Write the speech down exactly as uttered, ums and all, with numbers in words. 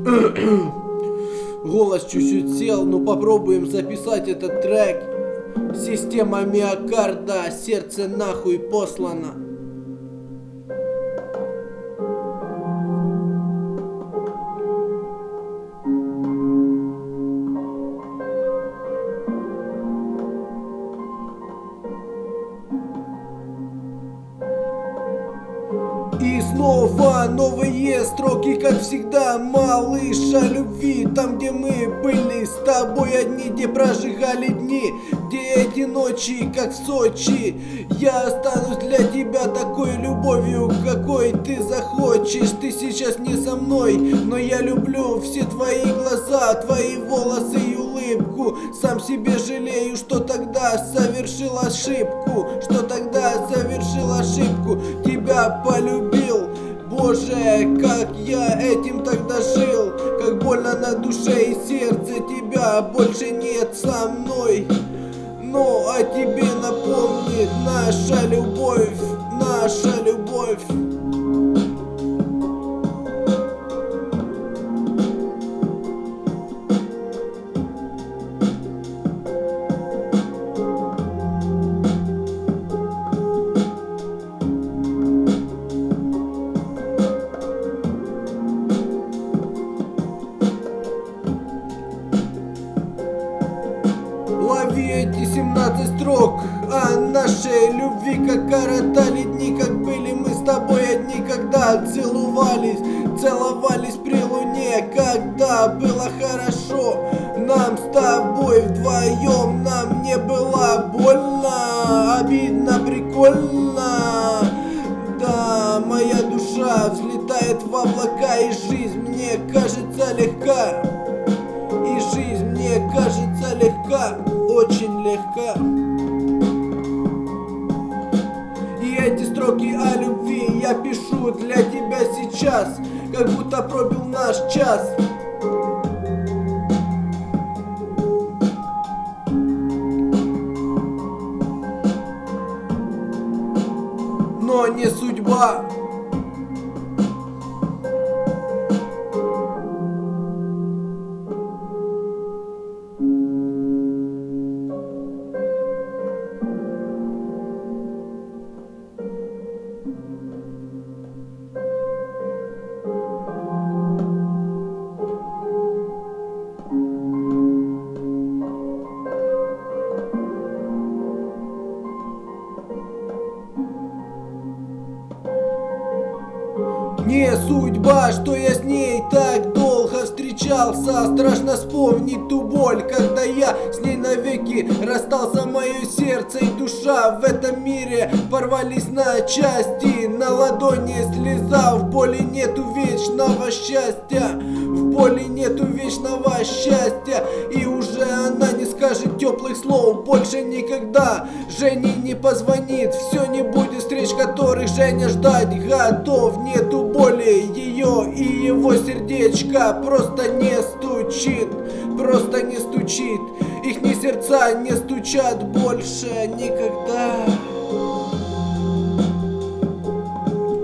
Голос чуть-чуть сел, но попробуем записать этот трек. Система миокарда, сердце нахуй послано. И снова новые строки, как всегда, малыш, о любви. Там, где мы были с тобой одни, где прожигали дни, где эти ночи, как в Сочи. Я останусь для тебя такой любовью, какой ты захочешь. Ты сейчас не со мной, но я люблю все твои глаза, твои волосы и улыбку. Сам себе жалею, что тогда совершил ошибку, что тогда совершил ошибку. Тебя полюбил. Боже, как я этим тогда жил, как больно на душе и сердце, тебя больше нет со мной. Но о тебе напомнит наша любовь, наша любовь. Лови эти семнадцать строк о нашей любви, как коротали дни, как были мы с тобой одни, когда целовались, целовались при луне, когда было хорошо нам с тобой вдвоем, нам не было больно, обидно, прикольно. Да, моя душа взлетает в облака, и жизнь мне кажется легка. И жизнь мне кажется легка, очень легка. И эти строки о любви я пишу для тебя сейчас, как будто пробил наш час. Но не судьба. Не судьба, что я с ней так долго встречался. Страшно вспомнить ту боль, когда я с ней навеки расстался. Мое сердце и душа в этом мире порвались на части. На ладони слеза, в боли нету вечного счастья. В боли нету вечного счастья. И уже она не скажет теплых слов больше никогда. Жене не позвонит, все не будет встреч, которых Женя ждать готов. Нету боли ее и его сердечко просто не стучит, просто не стучит. Ихние сердца не стучат больше никогда.